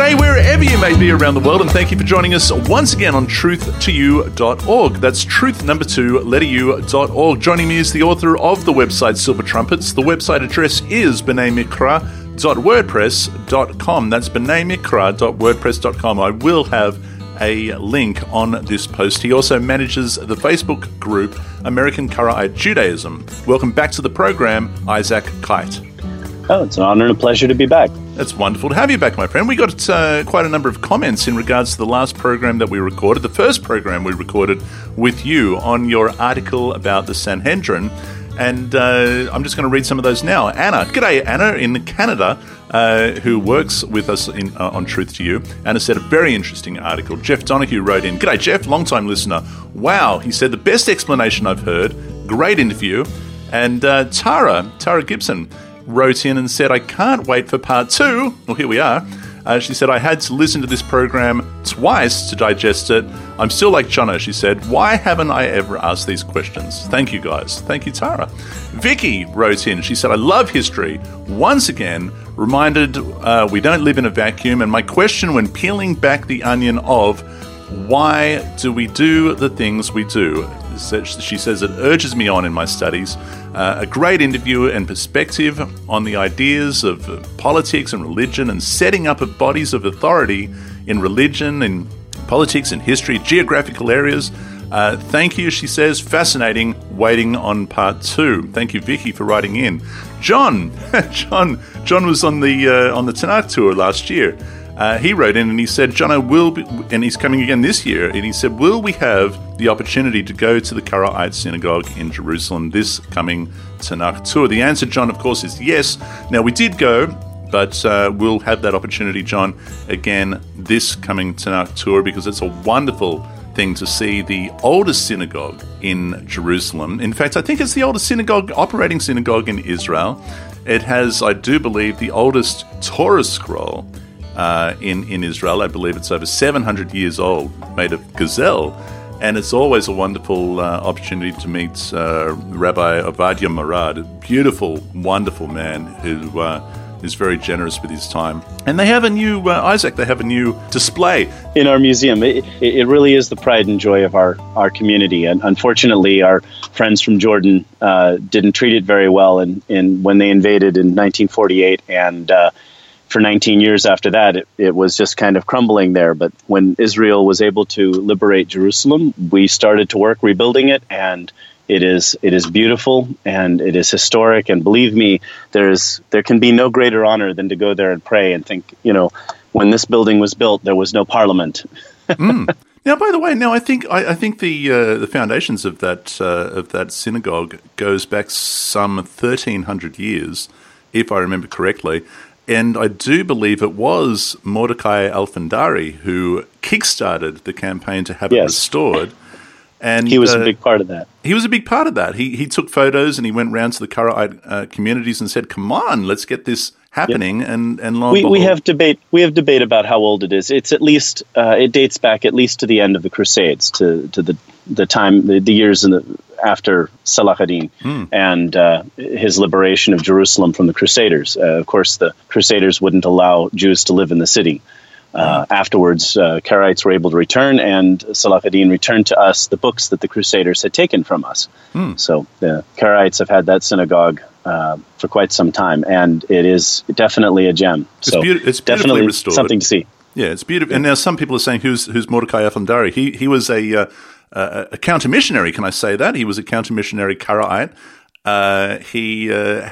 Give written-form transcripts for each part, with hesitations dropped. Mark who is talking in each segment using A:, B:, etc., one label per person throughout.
A: G'day wherever you may be around the world, and thank you for joining us once again on truth2u.org. That's truth number 2, letter u.org. Joining me is the author of the website Silver Trumpets. The website address is b'nai mikra.wordpress.com. That's b'nai mikra.wordpress.com. I will have a link on this post. He also manages the Facebook group American Karaite Judaism. Welcome back to the program, Isaac Kite.
B: Oh, it's an honor and a pleasure to be back.
A: It's wonderful to have you back, my friend. We got quite a number of comments in regards to the last program that we recorded, the first program we recorded with you on your article about the Sanhedrin. And I'm just going to read some of those now. Anna, g'day Anna in Canada, who works with us on Truth to You. Anna said a very interesting article. Jeff Donahue wrote in, g'day Jeff, long-time listener. Wow, he said the best explanation I've heard. Great interview. And Tara Gibson wrote in and said, I can't wait for part 2. Well, here we are. She said, I had to listen to this program twice to digest it. I'm still like Jono, she said. Why haven't I ever asked these questions? Thank you, guys. Thank you, Tara. Vicky wrote in. She said, I love history. Once again, reminded we don't live in a vacuum. And my question when peeling back the onion of why do we do the things we do? She says, it urges me on in my studies. A great interview and perspective on the ideas of politics and religion and setting up of bodies of authority in religion, in politics, in history, geographical areas. Thank you, she says. Fascinating. Waiting on part 2. Thank you, Vicky, for writing in. John was on the Tanakh tour last year. He wrote in and he said, Jono will be, and he's coming again this year, and he said, will we have the opportunity to go to the Karaite synagogue in Jerusalem this coming Tanakh tour? The answer, John, of course, is yes. Now, we did go, but we'll have that opportunity, John, again this coming Tanakh tour, because it's a wonderful thing to see the oldest synagogue in Jerusalem. In fact, I think it's the oldest operating synagogue in Israel. It has, I do believe, the oldest Torah scroll in Israel. I believe it's over 700 years old, made of gazelle, and it's always a wonderful opportunity to meet Rabbi Ovadia Marad, a beautiful, wonderful man who is very generous with his time. And they have a new, Isaac, they have a new display
B: in our museum. It really is the pride and joy of our community. And unfortunately, our friends from Jordan didn't treat it very well when they invaded in 1948, and for 19 years after that, it was just kind of crumbling there. But when Israel was able to liberate Jerusalem, we started to work rebuilding it, and it is beautiful and it is historic. And believe me, there can be no greater honor than to go there and pray and think, when this building was built, there was no parliament.
A: Now, by the way, I think the foundations of that synagogue goes back some 1,300 years, if I remember correctly. And I do believe it was Mordecai Alfandari who kickstarted the campaign to have it restored. And
B: he was a big part of that.
A: He was a big part of that. He took photos and he went around to the Karaite communities and said, "Come on, let's get this happening." Yep. And lo and behold,
B: we have debate about how old it is. It's at least it dates back at least to the end of the Crusades, to the time, the years after Salah ad-Din and his liberation of Jerusalem from the Crusaders. Of course, the Crusaders wouldn't allow Jews to live in the city. Afterwards, Karaites were able to return, and Salah ad-Din returned to us the books that the Crusaders had taken from us. So the Karaites have had that synagogue for quite some time, and it is definitely a gem.
A: It's
B: definitely
A: restored.
B: Something to see.
A: Yeah, it's beautiful. And now some people are saying, who's Mordecai Alfandari? He was a counter-missionary, can I say that? He was a counter-missionary Karaite. He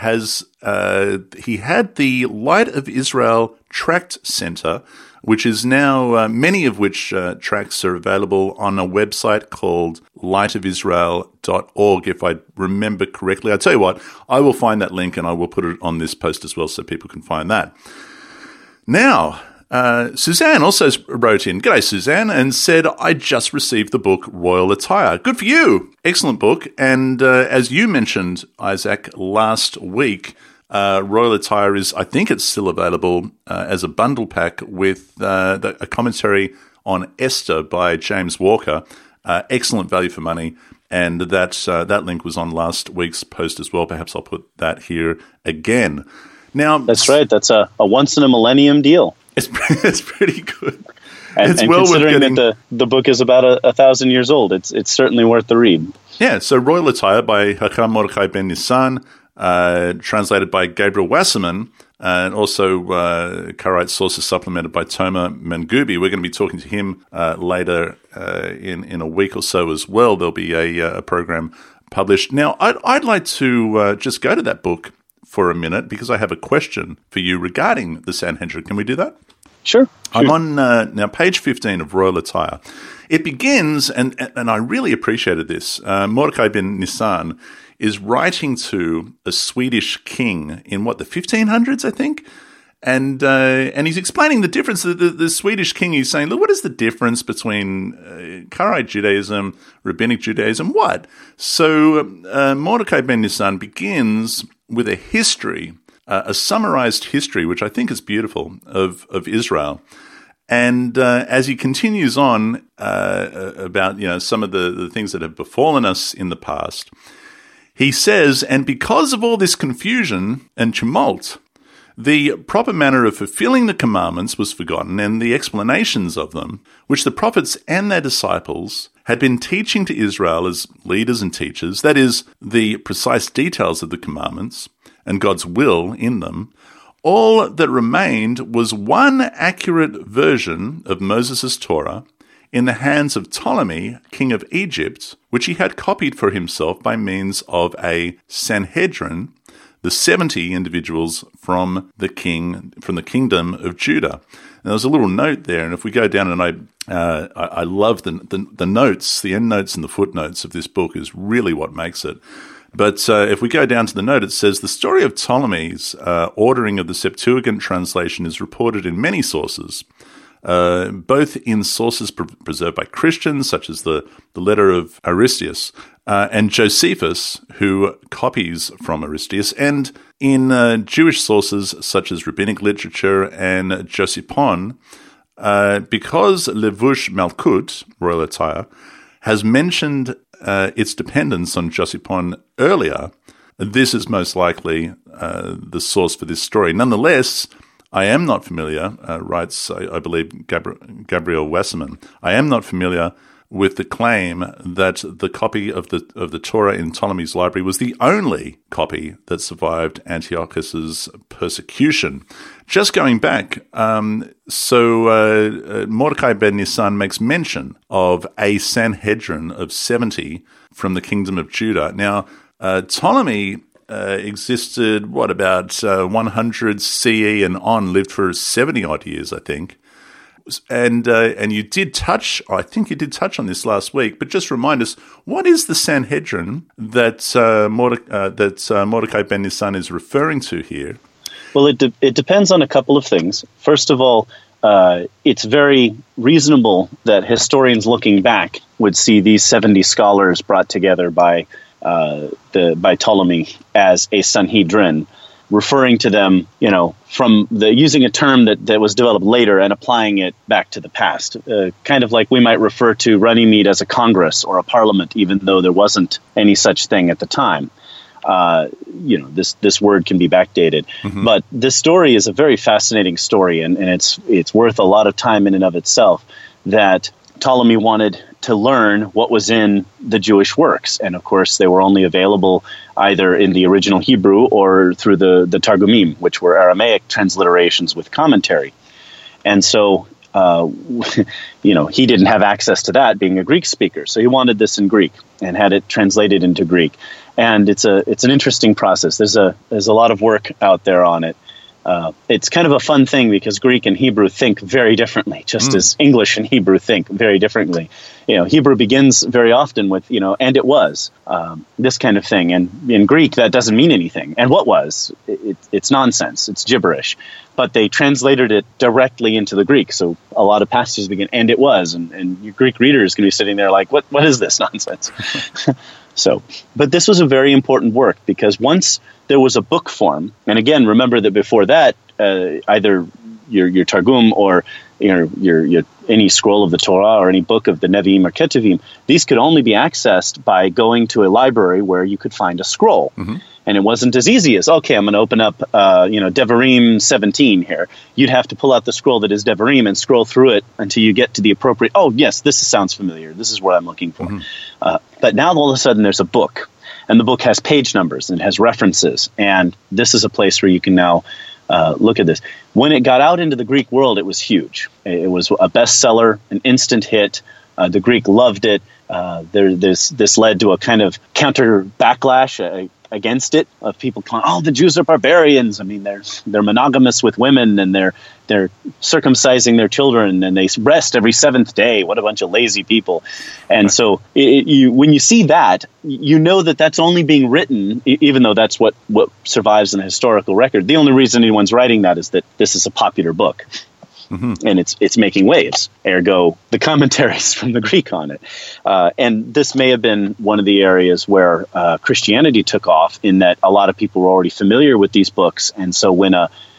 A: had the Light of Israel Tract Center, which is now, many of which tracts are available on a website called lightofisrael.org, if I remember correctly. I'll tell you what, I will find that link and I will put it on this post as well so people can find that. Now, Suzanne also wrote in, "G'day Suzanne," and said, "I just received the book Royal Attire." Good for you. Excellent book. And as you mentioned, Isaac, last week, Royal Attire I think it's still available as a bundle pack with a commentary on Esther by James Walker. Excellent value for money. And that link was on last week's post as well. Perhaps I'll put that here again. Now,
B: that's right. That's a once in a millennium deal.
A: It's pretty good.
B: And
A: well
B: considering that the book is about 1,000 years old, it's certainly worth the read.
A: Yeah, so Royal Attire by Hakam Mordechai Ben Nissan, translated by Gabriel Wasserman, and also Karaite sources supplemented by Toma Mangubi. We're going to be talking to him later in a week or so as well. There'll be a program published. Now, I'd like to just go to that book for a minute because I have a question for you regarding the Sanhedrin. Can we do that?
B: Sure.
A: I'm on now page 15 of Royal Attire. It begins, and I really appreciated this, Mordechai ben Nissan is writing to a Swedish king in, the 1500s, I think? And he's explaining the difference. The Swedish king is saying, look, what is the difference between Karaite Judaism, Rabbinic Judaism, what? So Mordechai ben Nissan begins with a history, a summarized history, which I think is beautiful, of Israel. And as he continues on about some of the things that have befallen us in the past, he says, and because of all this confusion and tumult, the proper manner of fulfilling the commandments was forgotten, and the explanations of them, which the prophets and their disciples had been teaching to Israel as leaders and teachers, that is, the precise details of the commandments and God's will in them, all that remained was one accurate version of Moses' Torah in the hands of Ptolemy, king of Egypt, which he had copied for himself by means of a Sanhedrin, the 70 individuals from the kingdom of Judah. Now, there's a little note there, and if we go down, and I love the notes, the end notes and the footnotes of this book is really what makes it. But if we go down to the note, it says, the story of Ptolemy's ordering of the Septuagint translation is reported in many sources, both in sources preserved by Christians, such as the letter of Aristeas, and Josephus, who copies from Aristeas, and in Jewish sources such as rabbinic literature and Josephon, because Levush Malkut, Royal Attire, has mentioned its dependence on Josephon earlier, this is most likely the source for this story. Nonetheless, I am not familiar, writes, I believe, Gabriel Wasserman, I am not familiar with the claim that the copy of the Torah in Ptolemy's library was the only copy that survived Antiochus's persecution. Just going back, so Mordechai ben Nissan makes mention of a Sanhedrin of 70 from the kingdom of Judah. Now, Ptolemy existed, about 100 CE and on, lived for 70-odd years, I think. And you did touch, I think you did touch on this last week, but just remind us, what is the Sanhedrin that Mordechai ben Nissan is referring to here?
B: Well, it depends on a couple of things. First of all, it's very reasonable that historians looking back would see these 70 scholars brought together by Ptolemy as a Sanhedrin, referring to them, from using a term that was developed later and applying it back to the past, kind of like we might refer to Runnymede as a Congress or a Parliament, even though there wasn't any such thing at the time. This word can be backdated, but this story is a very fascinating story, and it's worth a lot of time in and of itself. That Ptolemy wanted to learn what was in the Jewish works. And of course, they were only available either in the original Hebrew or through the Targumim, which were Aramaic transliterations with commentary. And so, he didn't have access to that, being a Greek speaker. So he wanted this in Greek and had it translated into Greek. And it's an interesting process. There's a lot of work out there on it. It's kind of a fun thing because Greek and Hebrew think very differently, just as English and Hebrew think very differently. Hebrew begins very often with, and it was, this kind of thing. And in Greek, that doesn't mean anything. And what was? It's nonsense. It's gibberish. But they translated it directly into the Greek. So a lot of passages begin, and it was. And your Greek reader is going to be sitting there like, what is this nonsense? But this was a very important work because once there was a book form, and again, remember that before that, either your Targum or your any scroll of the Torah or any book of the Nevi'im or Ketuvim, these could only be accessed by going to a library where you could find a scroll. And it wasn't as easy as, okay, I'm going to open up, Devarim 17 here. You'd have to pull out the scroll that is Devarim and scroll through it until you get to the appropriate, oh, yes, this sounds familiar. This is what I'm looking for. But now all of a sudden there's a book, and the book has page numbers and it has references. And this is a place where you can now look at this. When it got out into the Greek world, it was huge. It was a bestseller, an instant hit. The Greek loved it. This led to a kind of counter backlash against it, of people calling, oh, the Jews are barbarians. I mean, they're monogamous with women, and they're circumcising their children, and they rest every seventh day. What a bunch of lazy people. And so when you see that, you know that that's only being written, even though that's what survives in a historical record. The only reason anyone's writing that is that this is a popular book. And it's making waves, ergo the commentaries from the Greek on it. And this may have been one of the areas where Christianity took off, in that a lot of people were already familiar with these books. And so when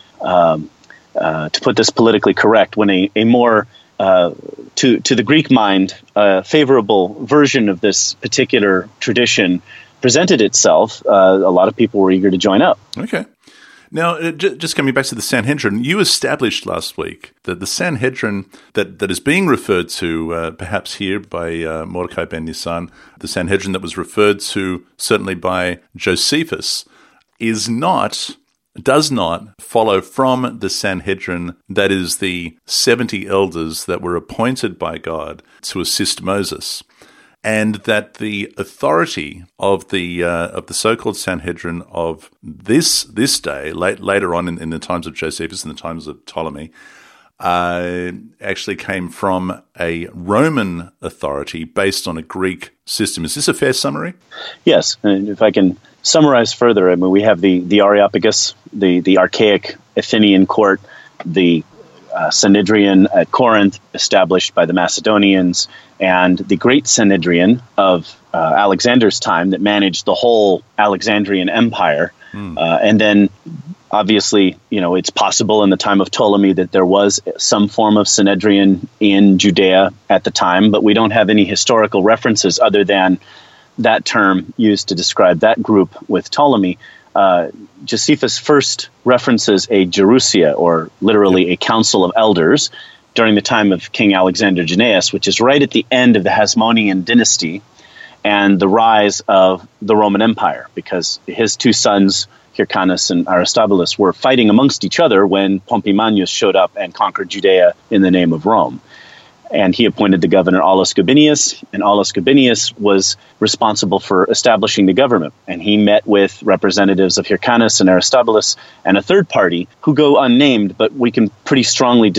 B: to put this politically correct, when a more, to the Greek mind, favorable version of this particular tradition presented itself, a lot of people were eager to join up.
A: Okay. Now, just coming back to the Sanhedrin, you established last week that the Sanhedrin that is being referred to, perhaps here by Mordecai ben Nisan, the Sanhedrin that was referred to certainly by Josephus, does not follow from the Sanhedrin that is the 70 elders that were appointed by God to assist Moses. And that the authority of the so-called Sanhedrin of this day, later on in the times of Josephus and the times of Ptolemy, actually came from a Roman authority based on a Greek system. Is this a fair summary?
B: Yes, and if I can summarize further, I mean, we have the Areopagus, the archaic Athenian court, the Sanhedrin at Corinth, established by the Macedonians, and the Great Sanhedrin of Alexander's time that managed the whole Alexandrian Empire. And then, obviously, it's possible in the time of Ptolemy that there was some form of Sanhedrin in Judea at the time, but we don't have any historical references other than that term used to describe that group with Ptolemy. Josephus first references a Gerousia, or literally a council of elders, during the time of King Alexander Jannaeus, which is right at the end of the Hasmonean dynasty and the rise of the Roman Empire, because his two sons, Hyrcanus and Aristobulus, were fighting amongst each other when Pompey Magnus showed up and conquered Judea in the name of Rome. And he appointed the governor Aulus Gabinius, and Aulus Gabinius was responsible for establishing the government. And he met with representatives of Hyrcanus and Aristobulus and a third party who go unnamed, but we can pretty strongly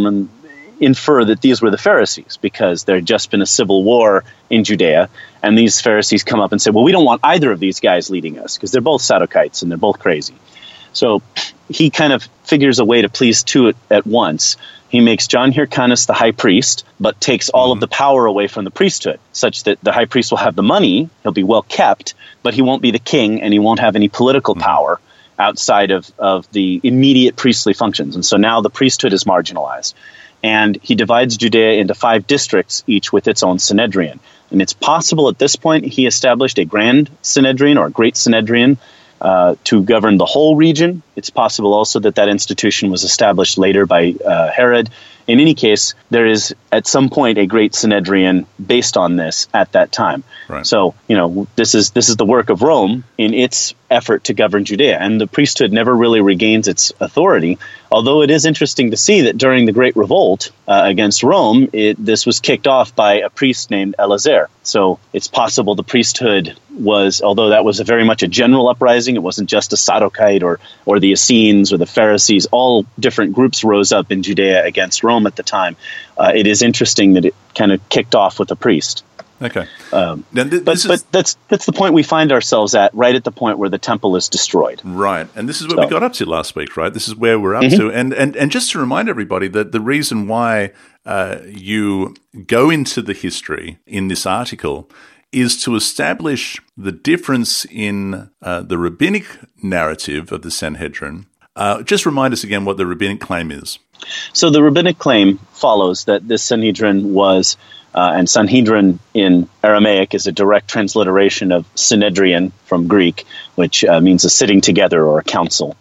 B: infer that these were the Pharisees, because there had just been a civil war in Judea, and these Pharisees come up and say, well, we don't want either of these guys leading us, because they're both Sadducites and they're both crazy. So he kind of figures a way to please two at once. He makes John Hyrcanus the high priest, but takes all of the power away from the priesthood, such that the high priest will have the money, he'll be well kept, but he won't be the king, and he won't have any political power outside of the immediate priestly functions. And so now the priesthood is marginalized. And he divides Judea into 5 districts, each with its own Sanhedrin. And it's possible at this point he established a grand Sanhedrin or a great Sanhedrin to govern the whole region. It's possible also that institution was established later by Herod. In any case, there is at some point a great Sanhedrin based on this at that time.
A: Right.
B: So, this is the work of Rome in its effort to govern Judea, and the priesthood never really regains its authority. Although it is interesting to see that during the Great Revolt against Rome, this was kicked off by a priest named Eleazar. So it's possible the priesthood was, although that was very much a general uprising, it wasn't just a Saddukite or the Essenes or the Pharisees. All different groups rose up in Judea against Rome at the time. It is interesting that it kind of kicked off with a priest.
A: Okay.
B: But that's the point we find ourselves at, right at the point where the temple is destroyed.
A: Right. And this is what we got up to last week, right? This is where we're up to. And just to remind everybody that the reason why you go into the history in this article is to establish the difference in the rabbinic narrative of the Sanhedrin. Just remind us again what the rabbinic claim is.
B: So the rabbinic claim follows that this Sanhedrin was And Sanhedrin in Aramaic is a direct transliteration of Synedrion from Greek, which means a sitting together or a council.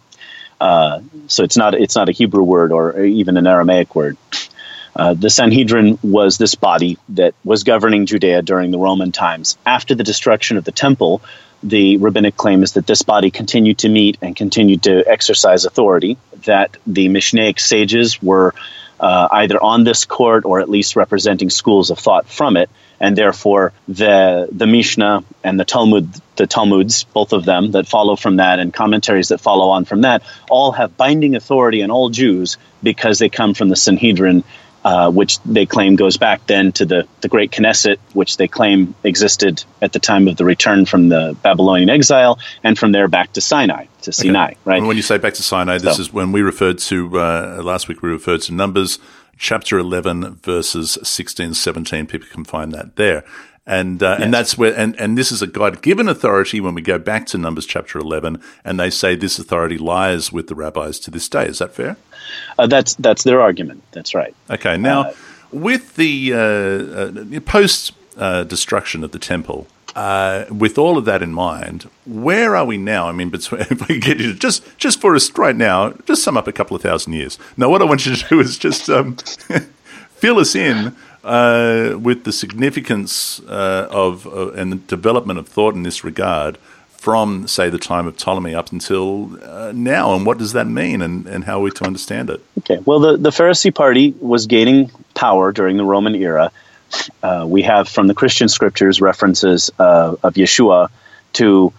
B: So it's not a Hebrew word or even an Aramaic word. The Sanhedrin was this body that was governing Judea during the Roman times. After the destruction of the temple, the rabbinic claim is that this body continued to meet and continued to exercise authority, that the Mishnaic sages were either on this court or at least representing schools of thought from it, and therefore the Mishnah and the Talmuds, both of them that follow from that, and commentaries that follow on from that, all have binding authority on all Jews because they come from the Sanhedrin, which they claim goes back then to the Great Knesset, which they claim existed at the time of the return from the Babylonian exile, and from there back to Sinai, Sinai, right?
A: And when you say back to Sinai, this is when we referred to, last week we referred to Numbers chapter 11, verses 16, 17. People can find that there. And that's where, and this is a God-given authority when we go back to Numbers chapter 11, and they say this authority lies with the rabbis to this day. Is that fair?
B: That's their argument. That's right.
A: Okay. Now, with the post-destruction of the temple, with all of that in mind, where are we now? I mean, if I get you to just for us right now, just sum up a couple of thousand years. Now, what I want you to do is just fill us in with the significance of and the development of thought in this regard from, say, the time of Ptolemy up until now, and what does that mean, and how are we to understand it? Okay,
B: well, the Pharisee party was gaining power during the Roman era. We have from the Christian scriptures references of Yeshua to,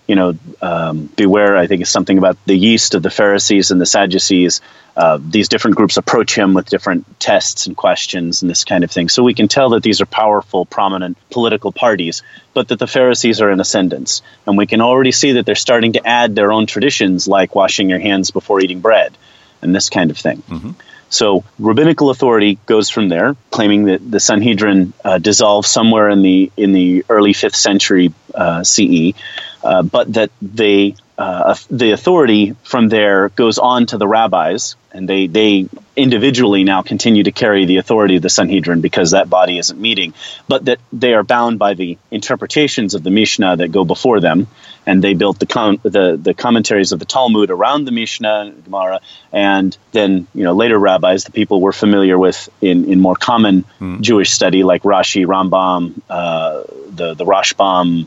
B: beware, I think it's something about the yeast of the Pharisees and the Sadducees. These different groups approach him with different tests and questions and this kind of thing. So we can tell that these are powerful, prominent political parties, but that the Pharisees are in ascendance. And we can already see that they're starting to add their own traditions, like washing your hands before eating bread and this kind of thing. Mm-hmm. So rabbinical authority goes from there, claiming that the Sanhedrin dissolved somewhere in the early 5th century CE, but that the authority from there goes on to the rabbis, and they individually now continue to carry the authority of the Sanhedrin because that body isn't meeting, but that they are bound by the interpretations of the Mishnah that go before them, and they built the commentaries of the Talmud around the Mishnah and Gemara, and then later rabbis, the people we're familiar with in more common Jewish study, like Rashi, Rambam, the Rashbam,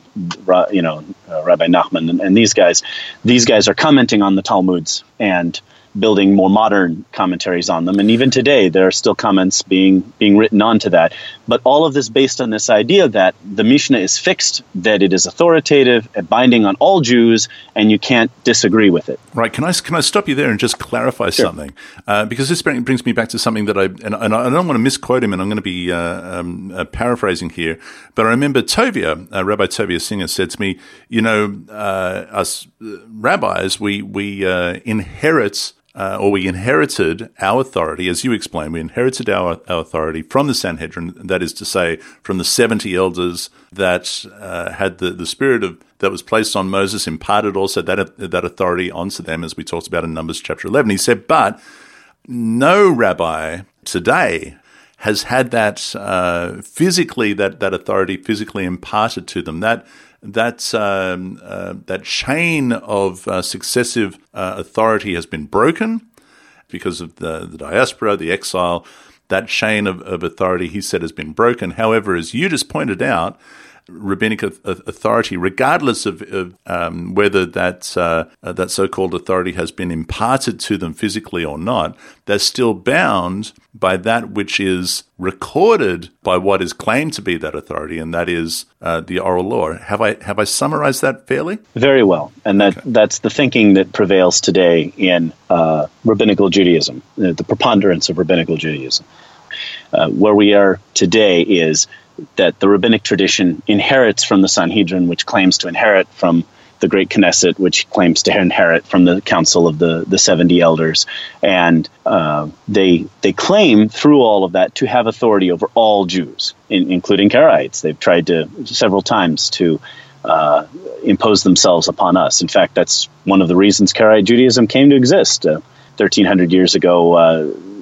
B: Rabbi Nachman, and these guys are commenting on the Talmuds and building more modern commentaries on them. And even today, there are still comments being written onto that. But all of this based on this idea that the Mishnah is fixed, that it is authoritative, and binding on all Jews, and you can't disagree with it.
A: Right. Can I stop you there and just clarify something? Because this brings me back to something that I don't want to misquote him, and I'm going to be paraphrasing here. But I remember Rabbi Tovia Singer said to me, us rabbis, we inherit or we inherited our authority, as you explained, we inherited our authority from the Sanhedrin, that is to say, from the 70 elders that had the spirit that was placed on Moses, imparted also that authority onto them, as we talked about in Numbers chapter 11. He said, but no rabbi today has had that physically, that authority physically imparted to them. That chain of successive authority has been broken because of the diaspora, the exile. That chain of authority, he said, has been broken. However, as you just pointed out, rabbinic authority, regardless of whether that so-called authority has been imparted to them physically or not, they're still bound by that which is recorded by what is claimed to be that authority, and that is the oral law. Have I summarized that fairly?
B: Very well, and that's the thinking that prevails today in rabbinical Judaism, the preponderance of rabbinical Judaism. Where we are today is that the rabbinic tradition inherits from the Sanhedrin, which claims to inherit from the Great Knesset, which claims to inherit from the Council of the 70 Elders. And they claim through all of that to have authority over all Jews, including Karaites. They've tried several times to impose themselves upon us. In fact, that's one of the reasons Karaite Judaism came to exist. 1,300 years ago,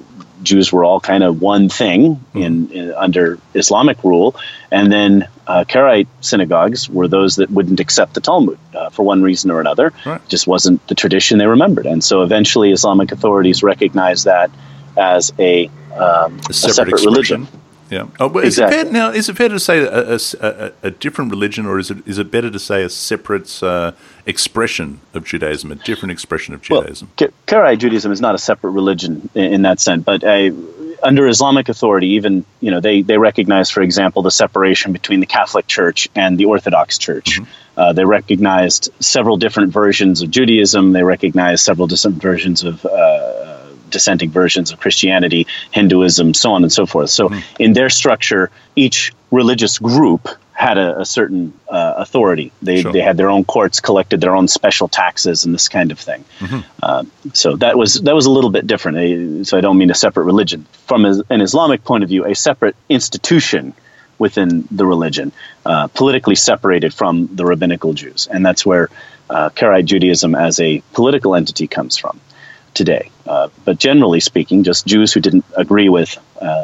B: Jews were all kind of one thing in under Islamic rule, and then Karaite synagogues were those that wouldn't accept the Talmud for one reason or another.
A: Right.
B: It just wasn't the tradition they remembered, and so eventually Islamic authorities recognized that as a separate religion.
A: Yeah. Oh, but
B: exactly.
A: Is it fair to say a different religion, or is it better to say a separate expression of Judaism, a different expression of Judaism?
B: Well, Karaite Judaism is not a separate religion in that sense, but under Islamic authority, even they recognize, for example, the separation between the Catholic Church and the Orthodox Church. They recognized several different versions of Judaism. They recognized several different versions of dissenting versions of Christianity, Hinduism, so on and so forth. So in their structure, each religious group had a certain authority. They had their own courts, collected their own special taxes, and this kind of thing. So that was a little bit different. So I don't mean a separate religion. From an Islamic point of view, a separate institution within the religion, politically separated from the rabbinical Jews. And that's where Karaite Judaism as a political entity comes from today. But generally speaking, just Jews who didn't agree with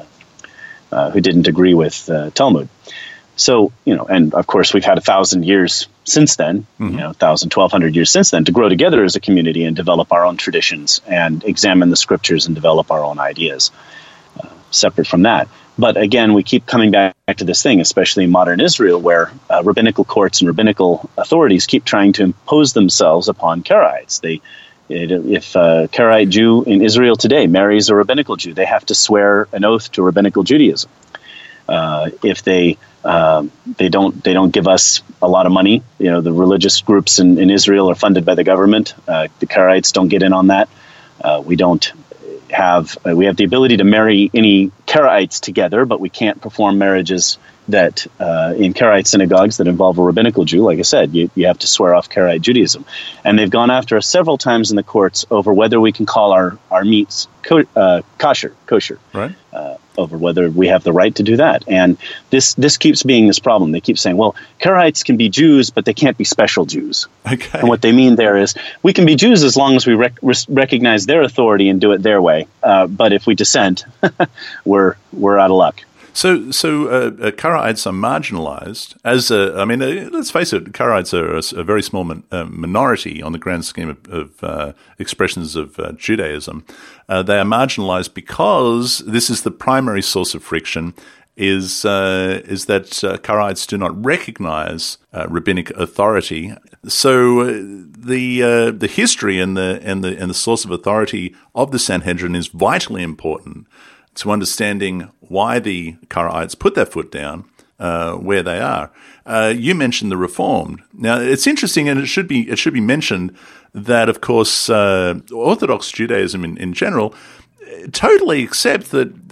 B: Talmud. So, and of course we've had 1,000 years since then, 1,000, 1,200 years since then, to grow together as a community and develop our own traditions and examine the scriptures and develop our own ideas separate from that. But again, we keep coming back to this thing, especially in modern Israel, where rabbinical courts and rabbinical authorities keep trying to impose themselves upon Karaites. If a Karaite Jew in Israel today marries a rabbinical Jew, they have to swear an oath to rabbinical Judaism. If they don't give us a lot of money, the religious groups in Israel are funded by the government. The Karaites don't get in on that. We have the ability to marry any Karaites together, but we can't perform marriages that in Karaite synagogues that involve a rabbinical Jew. Like I said, you have to swear off Karaite Judaism. And they've gone after us several times in the courts over whether we can call our meats kosher,
A: right?
B: Over whether we have the right to do that. And this keeps being this problem. They keep saying, well, Karaites can be Jews, but they can't be special Jews.
A: Okay.
B: And what they mean there is, we can be Jews as long as we recognize their authority and do it their way. But if we dissent, we're out of luck.
A: So Karaites are marginalized let's face it, Karaites are a very small minority on the grand scheme of expressions of Judaism. They are marginalized because this is the primary source of friction, is that Karaites do not recognize rabbinic authority. So the history and the source of authority of the Sanhedrin is vitally important to understanding why the Karaites put their foot down where they are. You mentioned the Reformed. Now, it's interesting, and it should be mentioned that, of course, Orthodox Judaism in general totally accept that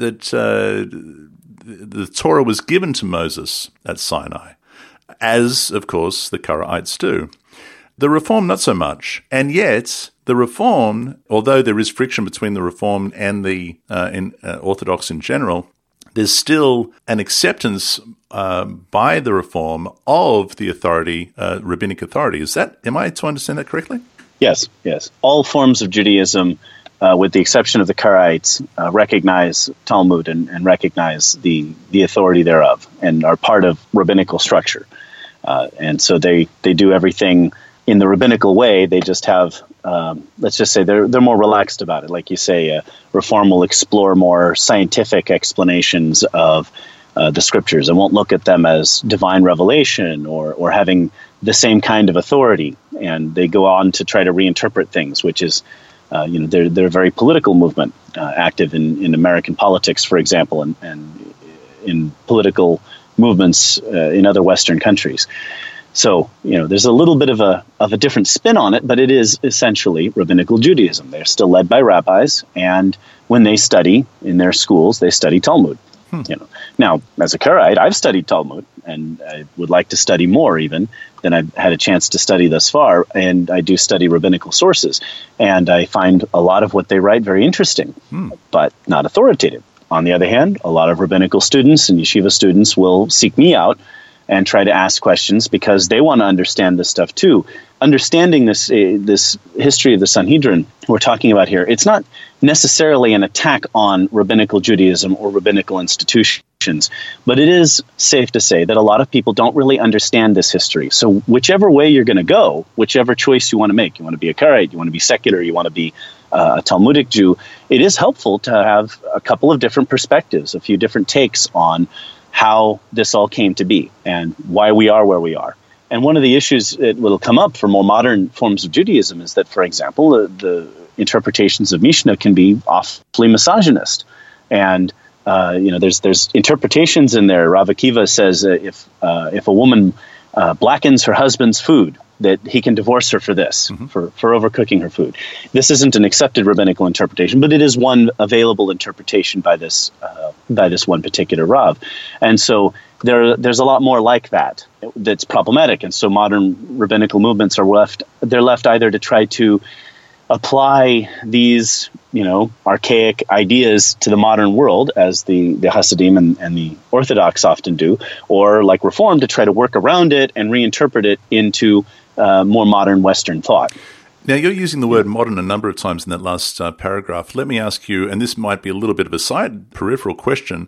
A: the Torah was given to Moses at Sinai, as, of course, the Karaites do. The Reformed, not so much. And yet, the Reformed, although there is friction between the Reformed and the Orthodox in general, there's still an acceptance by the Reform of the authority, rabbinic authority. Am I to understand that correctly?
B: Yes. All forms of Judaism, with the exception of the Karaites, recognize Talmud and recognize the authority thereof and are part of rabbinical structure. And so they do everything in the rabbinical way. They just have, let's just say, they're more relaxed about it. Like you say, Reform will explore more scientific explanations of the scriptures and won't look at them as divine revelation or having the same kind of authority. And they go on to try to reinterpret things, which is, they're a very political movement, active in American politics, for example, and in political movements in other Western countries. So, there's a little bit of a different spin on it, but it is essentially rabbinical Judaism. They're still led by rabbis, and when they study in their schools, they study Talmud. Now, as a Karaite, I've studied Talmud, and I would like to study more even than I've had a chance to study thus far, and I do study rabbinical sources, and I find a lot of what they write very interesting, but not authoritative. On the other hand, a lot of rabbinical students and yeshiva students will seek me out and try to ask questions because they want to understand this stuff too. understanding this history of the Sanhedrin we're talking about here, it's not necessarily an attack on rabbinical Judaism or rabbinical institutions, but it is safe to say that a lot of people don't really understand this history. So whichever way you're going to go, whichever choice you want to make, you want to be a Karaite, you want to be secular, you want to be a Talmudic Jew, it is helpful to have a couple of different perspectives, a few different takes on how this all came to be and why we are where we are. And one of the issues that will come up for more modern forms of Judaism is that, for example, the interpretations of Mishnah can be awfully misogynist. And there's interpretations in there. Rav Akiva says if a woman blackens her husband's food, that he can divorce her for this, for overcooking her food. This isn't an accepted rabbinical interpretation, but it is one available interpretation by this one particular Rav. And so there's a lot more like that that's problematic. And so modern rabbinical movements are left either to try to apply these, archaic ideas to the modern world, as the Hasidim and the Orthodox often do, or like Reform, to try to work around it and reinterpret it into more modern Western thought.
A: Now, you're using the word modern a number of times in that last paragraph. Let me ask you, and this might be a little bit of a side peripheral question,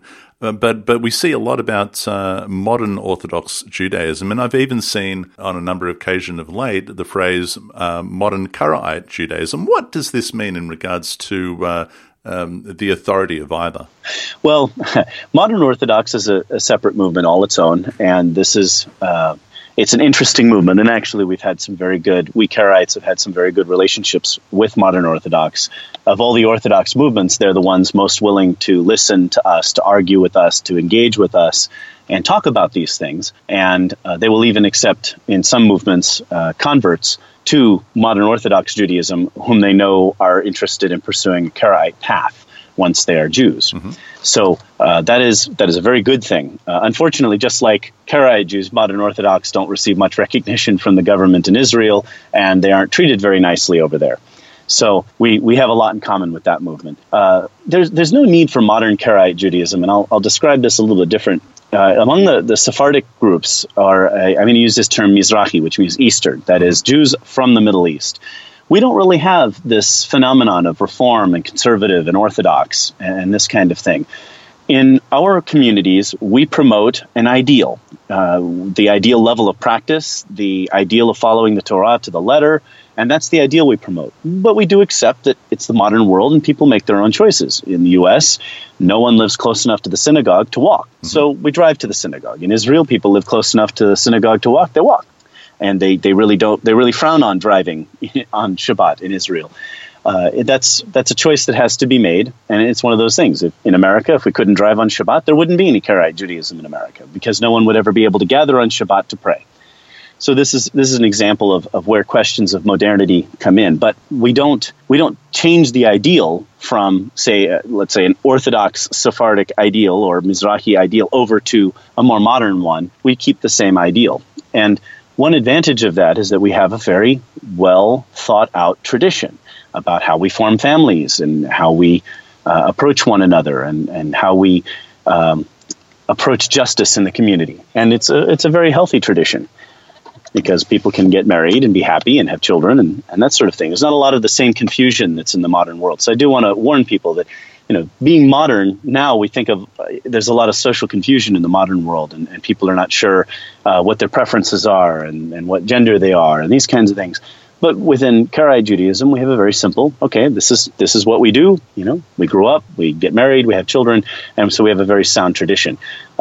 A: but we see a lot about modern Orthodox Judaism, and I've even seen on a number of occasions of late the phrase modern Karaite Judaism. What does this mean in regards to the authority of either?
B: Well, modern Orthodox is a separate movement all its own, and this is... it's an interesting movement, and actually we Karaites have had some very good relationships with modern Orthodox. Of all the Orthodox movements, they're the ones most willing to listen to us, to argue with us, to engage with us, and talk about these things. And they will even accept, in some movements, converts to modern Orthodox Judaism whom they know are interested in pursuing a Karaite path once they are Jews. So that is a very good thing. Unfortunately, just like Karaite Jews, modern Orthodox don't receive much recognition from the government in Israel, and they aren't treated very nicely over there. So we have a lot in common with that movement. There's no need for modern Karaite Judaism, and I'll describe this a little bit different. Among the Sephardic groups I'm going to use this term Mizrahi, which means Eastern, that is, Jews from the Middle East. We don't really have this phenomenon of Reform and conservative and Orthodox and this kind of thing. In our communities, we promote an ideal, the ideal level of practice, the ideal of following the Torah to the letter, and that's the ideal we promote. But we do accept that it's the modern world and people make their own choices. In the U.S., no one lives close enough to the synagogue to walk, so we drive to the synagogue. In Israel, people live close enough to the synagogue to walk, they walk. And they really frown on driving on Shabbat in Israel. That's a choice that has to be made, and it's one of those things. In America, if we couldn't drive on Shabbat, there wouldn't be any Karaite Judaism in America, because no one would ever be able to gather on Shabbat to pray. So this is an example of where questions of modernity come in. But we don't change the ideal from, let's say, an Orthodox Sephardic ideal or Mizrahi ideal over to a more modern one. We keep the same ideal. And one advantage of that is that we have a very well thought out tradition about how we form families and how we approach one another and how we approach justice in the community. And it's a very healthy tradition, because people can get married and be happy and have children and that sort of thing. There's not a lot of the same confusion that's in the modern world. So I do want to warn people that, being modern, now we think of, there's a lot of social confusion in the modern world, and people are not sure what their preferences are and what gender they are and these kinds of things. But within Karaite Judaism, we have a very simple, this is what we do. We grow up, we get married, we have children, and so we have a very sound tradition.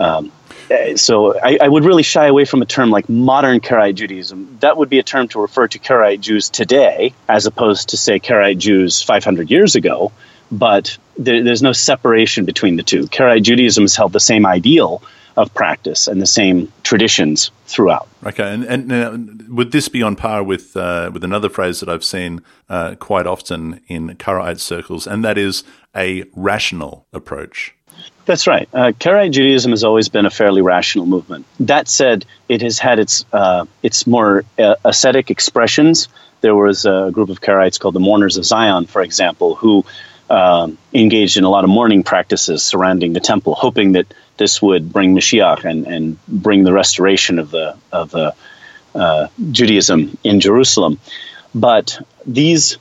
B: So I would really shy away from a term like modern Karaite Judaism. That would be a term to refer to Karaite Jews today, as opposed to, say, Karaite Jews 500 years ago. But there's no separation between the two. Karaite Judaism has held the same ideal of practice and the same traditions throughout.
A: Okay, and would this be on par with another phrase that I've seen quite often in Karaite circles, and that is a rational approach?
B: That's right. Karaite Judaism has always been a fairly rational movement. That said, it has had its more ascetic expressions. There was a group of Karaites called the Mourners of Zion, for example, who engaged in a lot of mourning practices surrounding the temple, hoping that this would bring Mashiach and bring the restoration of the Judaism in Jerusalem. But these,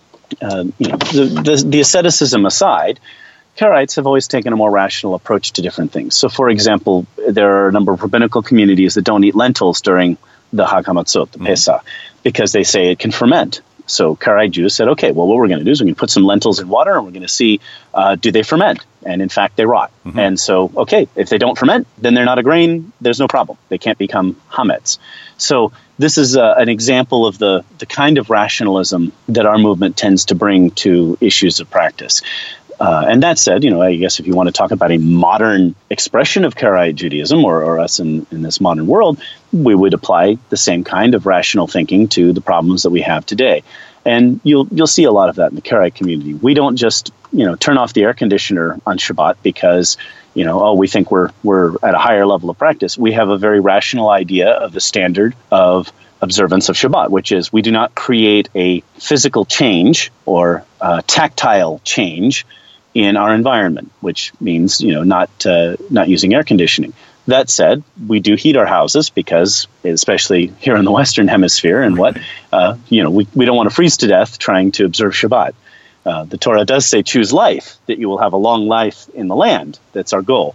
B: the asceticism aside, Karaites have always taken a more rational approach to different things. So, for example, there are a number of rabbinical communities that don't eat lentils during the Hag HaMatzot, the Pesach, because they say it can ferment. So Karaite Jews said, okay, well, what we're going to do is we're going to put some lentils in water and we're going to see, do they ferment? And in fact, they rot. Mm-hmm. And so, okay, if they don't ferment, then they're not a grain. There's no problem. They can't become hametz. So this is an example of the kind of rationalism that our movement tends to bring to issues of practice. And that said, I guess if you want to talk about a modern expression of Karaite Judaism or us in this modern world, we would apply the same kind of rational thinking to the problems that we have today. And you'll see a lot of that in the Karaite community. We don't just, turn off the air conditioner on Shabbat because, we think we're at a higher level of practice. We have a very rational idea of the standard of observance of Shabbat, which is we do not create a physical change or tactile change in our environment, which means, not using air conditioning. That said, we do heat our houses because, especially here in the Western Hemisphere, and we don't want to freeze to death trying to observe Shabbat. The Torah does say, choose life, that you will have a long life in the land. That's our goal.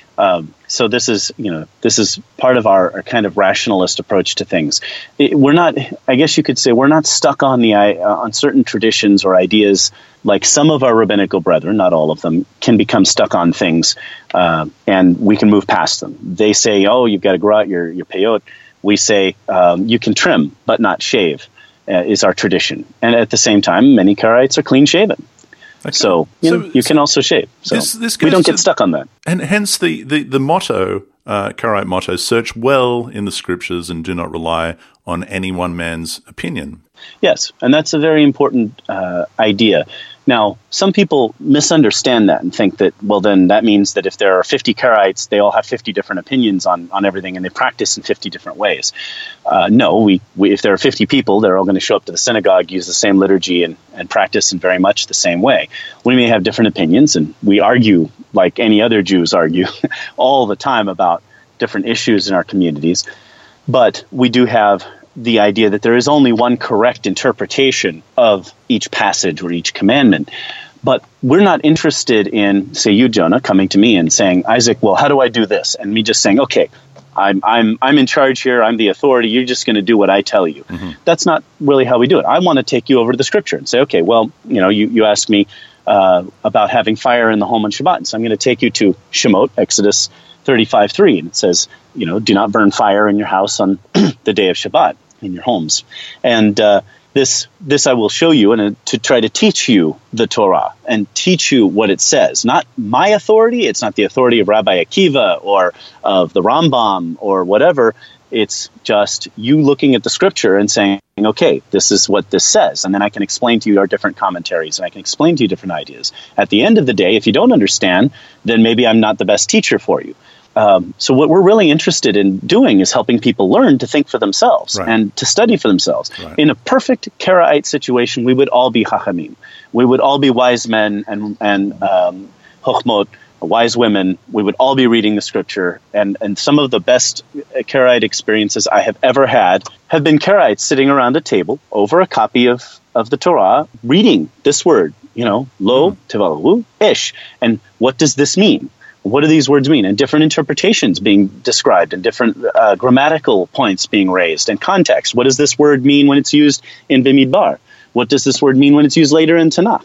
B: So this is part of our kind of rationalist approach to things. We're not, I guess you could say, we're not stuck on on certain traditions or ideas like some of our rabbinical brethren, not all of them, can become stuck on things, and we can move past them. They say, oh, you've got to grow out your peyot. We say, you can trim, but not shave, is our tradition. And at the same time, many Karaites are clean-shaven. Okay. So you can also shave. So this we don't get stuck on that.
A: And hence the motto, Karaite motto, search well in the scriptures and do not rely on any one man's opinion.
B: Yes, and that's a very important idea. Now, some people misunderstand that and think that, well, then that means that if there are 50 Karaites, they all have 50 different opinions on everything and they practice in 50 different ways. No, we if there are 50 people, they're all going to show up to the synagogue, use the same liturgy, and practice in very much the same way. We may have different opinions, and we argue like any other Jews argue all the time about different issues in our communities, but we do have the idea that there is only one correct interpretation of each passage or each commandment. But we're not interested in, say, you, Jonah, coming to me and saying, Isaac, well, how do I do this? And me just saying, okay, I'm in charge here. I'm the authority. You're just going to do what I tell you. Mm-hmm. That's not really how we do it. I want to take you over to the scripture and say, okay, well, you asked me about having fire in the home on Shabbat. And so I'm going to take you to Shemot, Exodus 35:3. And it says, do not burn fire in your house on the day of Shabbat, in your homes. And this I will show you and to try to teach you the Torah and teach you what it says. Not my authority. It's not the authority of Rabbi Akiva or of the Rambam or whatever. It's just you looking at the scripture and saying, okay, this is what this says. And then I can explain to you our different commentaries and I can explain to you different ideas. At the end of the day, if you don't understand, then maybe I'm not the best teacher for you. So what we're really interested in doing is helping people learn to think for themselves and to study for themselves. Right. In a perfect Karaite situation, we would all be Chachamim. We would all be wise men and Chochmot, wise women. We would all be reading the scripture. And some of the best Karaite experiences I have ever had have been Karaites sitting around a table over a copy of the Torah, reading this word, lo, tevalahu, ish. And what does this mean? What do these words mean? And different interpretations being described and different grammatical points being raised and context. What does this word mean when it's used in Bimidbar? What does this word mean when it's used later in Tanakh?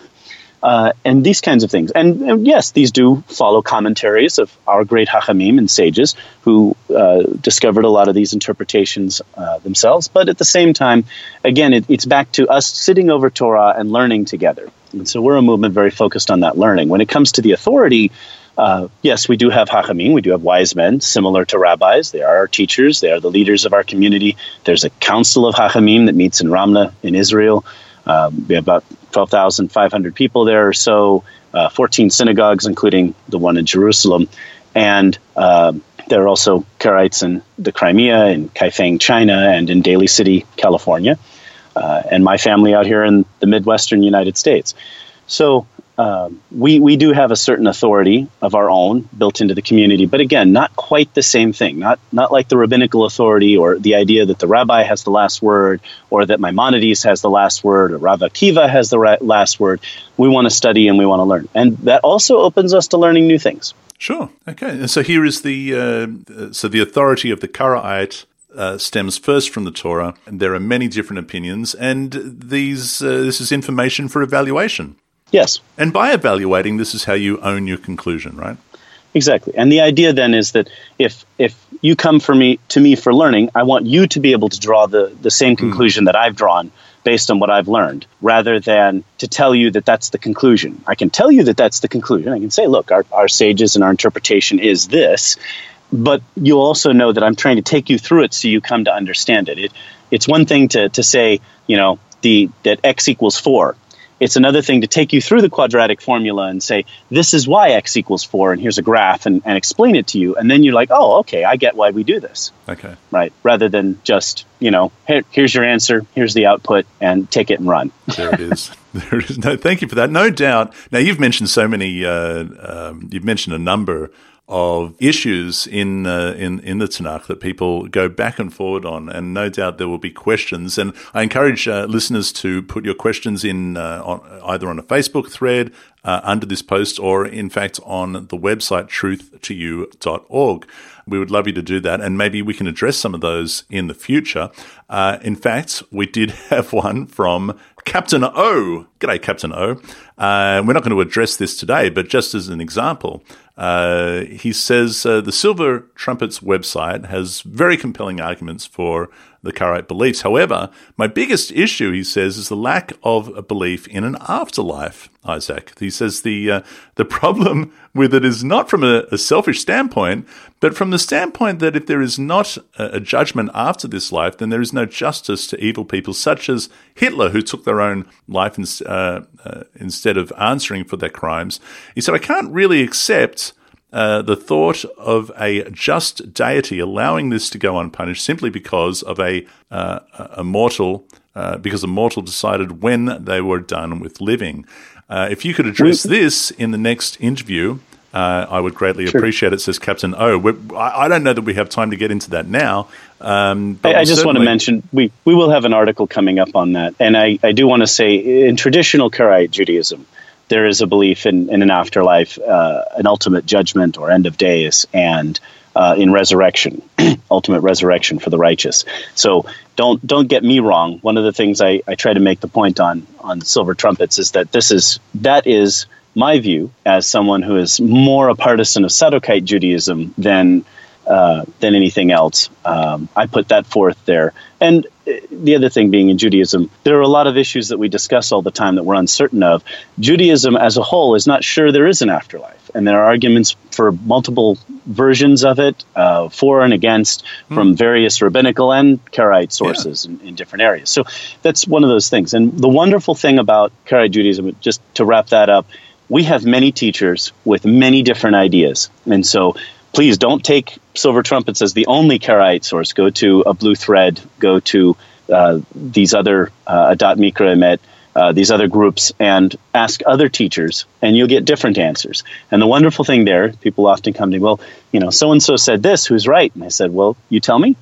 B: And these kinds of things. And yes, these do follow commentaries of our great Hachamim and sages who discovered a lot of these interpretations themselves. But at the same time, again, it's back to us sitting over Torah and learning together. And so we're a movement very focused on that learning. When it comes to the authority, yes, we do have Hachamim, we do have wise men, similar to rabbis. They are our teachers. They are the leaders of our community. There's a council of Hachamim that meets in Ramla in Israel. We have about 12,500 people there or so, 14 synagogues, including the one in Jerusalem. And there are also Karaites in the Crimea, in Kaifeng, China, and in Daly City, California, and my family out here in the Midwestern United States. So we do have a certain authority of our own built into the community, but again, not quite the same thing. Not like the rabbinical authority or the idea that the rabbi has the last word, or that Maimonides has the last word, or Rav Akiva has the last word. We want to study and we want to learn, and that also opens us to learning new things.
A: Sure. Okay. And so here is the authority of the Karaite stems first from the Torah, and there are many different opinions, and this is information for evaluation.
B: Yes.
A: And by evaluating, this is how you own your conclusion, right?
B: Exactly. And the idea then is that if you come to me for learning, I want you to be able to draw the same conclusion that I've drawn based on what I've learned, rather than to tell you that that's the conclusion. I can tell you that that's the conclusion. I can say, look, our sages and our interpretation is this, but you'll also know that I'm trying to take you through it so you come to understand it. It's one thing to say, that x equals 4. It's another thing to take you through the quadratic formula and say, this is why x equals 4, and here's a graph, and explain it to you. And then you're like, oh, okay, I get why we do this.
A: Okay.
B: Right. Rather than just, here's your answer, here's the output, and take it and run.
A: There it is. There it is. No, thank you for that. No doubt. Now, you've mentioned so many, you've mentioned a number of issues in the Tanakh that people go back and forward on, and no doubt there will be questions. And I encourage listeners to put your questions in either on a Facebook thread under this post, or in fact on the website truth2you.org. We would love you to do that, and maybe we can address some of those in the future. In fact, we did have one from Captain O. G'day, Captain O. We're not going to address this today, but just as an example, he says the Silver Trumpets website has very compelling arguments for the Karaite beliefs. However, my biggest issue, he says, is the lack of a belief in an afterlife, Isaac. He says the problem with it is not from a selfish standpoint, but from the standpoint that if there is not a judgment after this life, then there is no justice to evil people such as Hitler, who took their own life instead of answering for their crimes. He said, I can't really accept the thought of a just deity allowing this to go unpunished simply because of a mortal decided when they were done with living. If you could address this in the next interview, I would greatly appreciate it, says Captain O. I don't know that we have time to get into that now. But
B: I just want to mention, we will have an article coming up on that. And I do want to say, in traditional Karaite Judaism, there is a belief in an afterlife, an ultimate judgment or end of days, and in resurrection, ultimate resurrection for the righteous. So don't get me wrong. One of the things I try to make the point on Silver Trumpets is that that is my view as someone who is more a partisan of Sadducite Judaism than anything else. I put that forth there. And the other thing being, in Judaism, there are a lot of issues that we discuss all the time that we're uncertain of. Judaism as a whole is not sure there is an afterlife. And there are arguments for multiple versions of it, for and against, from various rabbinical and Karaite sources in different areas. So that's one of those things. And the wonderful thing about Karaite Judaism, just to wrap that up, we have many teachers with many different ideas. And so please don't take Silver Trumpets as the only Karaite source. Go to a Blue Thread, go to these other Adat Mikra Emet, these other groups, and ask other teachers, and you'll get different answers. And the wonderful thing there, people often come to me, well, so-and-so said this, who's right? And I said, well, you tell me.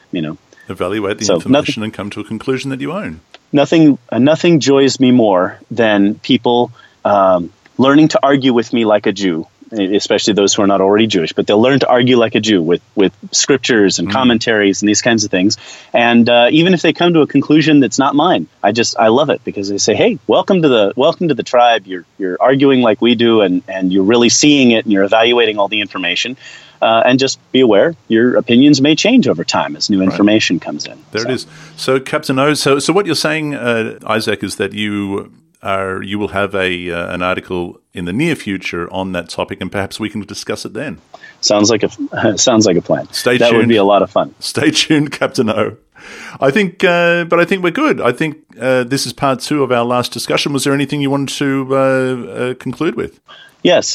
A: Evaluate the information and come to a conclusion that you own.
B: Nothing joys me more than people learning to argue with me like a Jew, especially those who are not already Jewish, but they'll learn to argue like a Jew with scriptures and commentaries and these kinds of things. And even if they come to a conclusion that's not mine, I love it, because they say, hey, welcome to the tribe. You're arguing like we do, and you're really seeing it, and you're evaluating all the information. And just be aware, your opinions may change over time as new information comes in.
A: There it is. So, Captain O, so what you're saying, Isaac, is that you will have an article in the near future on that topic, and perhaps we can discuss it then.
B: Sounds like a plan.
A: Stay tuned.
B: That would be a lot of fun.
A: Stay tuned, Captain O. I think we're good. I think this is part 2 of our last discussion. Was there anything you wanted to conclude with? Yes.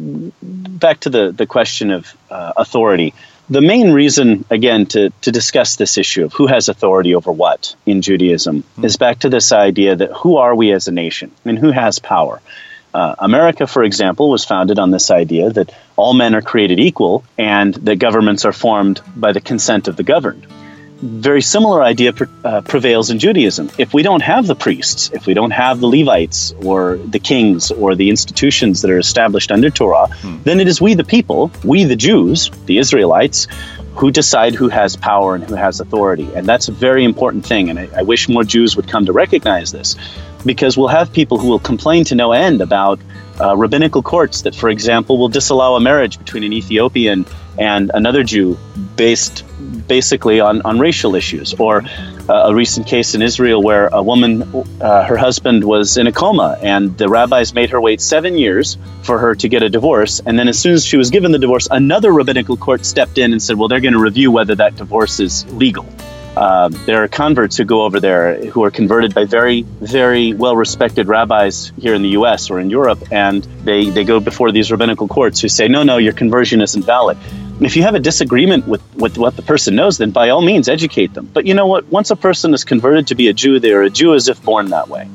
B: Back to the question of authority. The main reason, again, to discuss this issue of who has authority over what in Judaism is back to this idea that who are we as a nation and who has power? America, for example, was founded on this idea that all men are created equal and that governments are formed by the consent of the governed. Very similar idea prevails in Judaism. If we don't have the priests, if we don't have the Levites or the kings or the institutions that are established under Torah, then it is we the people, we the Jews, the Israelites, who decide who has power and who has authority. And that's a very important thing. And I wish more Jews would come to recognize this, because we'll have people who will complain to no end about rabbinical courts that, for example, will disallow a marriage between an Ethiopian and another Jew based basically on racial issues, or a recent case in Israel where a woman, her husband was in a coma, and the rabbis made her wait 7 years for her to get a divorce. And then as soon as she was given the divorce, another rabbinical court stepped in and said, well, they're going to review whether that divorce is legal. There are converts who go over there who are converted by very, very well-respected rabbis here in the U.S. or in Europe, and they go before these rabbinical courts who say, no, your conversion isn't valid. If you have a disagreement with what the person knows, then by all means educate them. But you know what? Once a person is converted to be a Jew, they are a Jew as if born that way,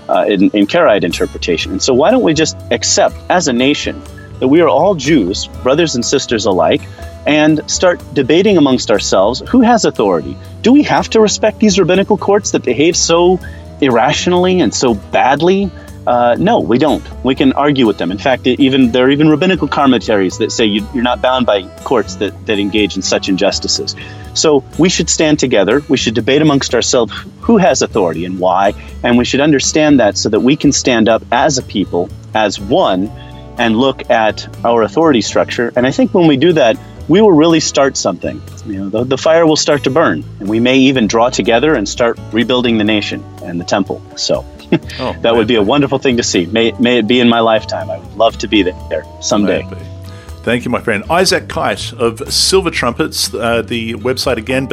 B: in Karaite interpretation. And so why don't we just accept as a nation that we are all Jews, brothers and sisters alike, and start debating amongst ourselves who has authority? Do we have to respect these rabbinical courts that behave so irrationally and so badly? No, we don't. We can argue with them. In fact, there are even rabbinical commentaries that say you're not bound by courts that engage in such injustices. So we should stand together. We should debate amongst ourselves who has authority and why, and we should understand that so that we can stand up as a people, as one, and look at our authority structure. And I think when we do that, we will really start something. The fire will start to burn, and we may even draw together and start rebuilding the nation and the temple. So that would be a wonderful thing to see. May it be in my lifetime. I would love to be there someday.
A: Thank you, my friend. Isaac Kite of Silver Trumpets, the website again,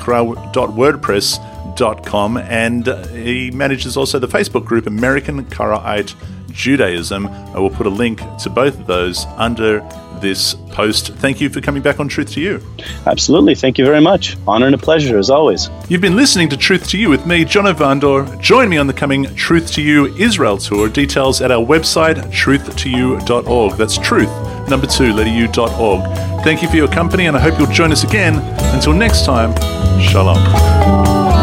A: b'nai mikra.wordpress.com, and he manages also the Facebook group American Karaite Judaism. I will put a link to both of those under this post. Thank you for coming back on Truth to You.
B: Absolutely. Thank you very much. Honor and a pleasure, as always.
A: You've been listening to Truth to You with me, John Ovandor. Join me on the coming Truth to You Israel tour. Details at our website, truth2u.org. That's truth, number 2, letter U.org. Thank you for your company, and I hope you'll join us again. Until next time, Shalom.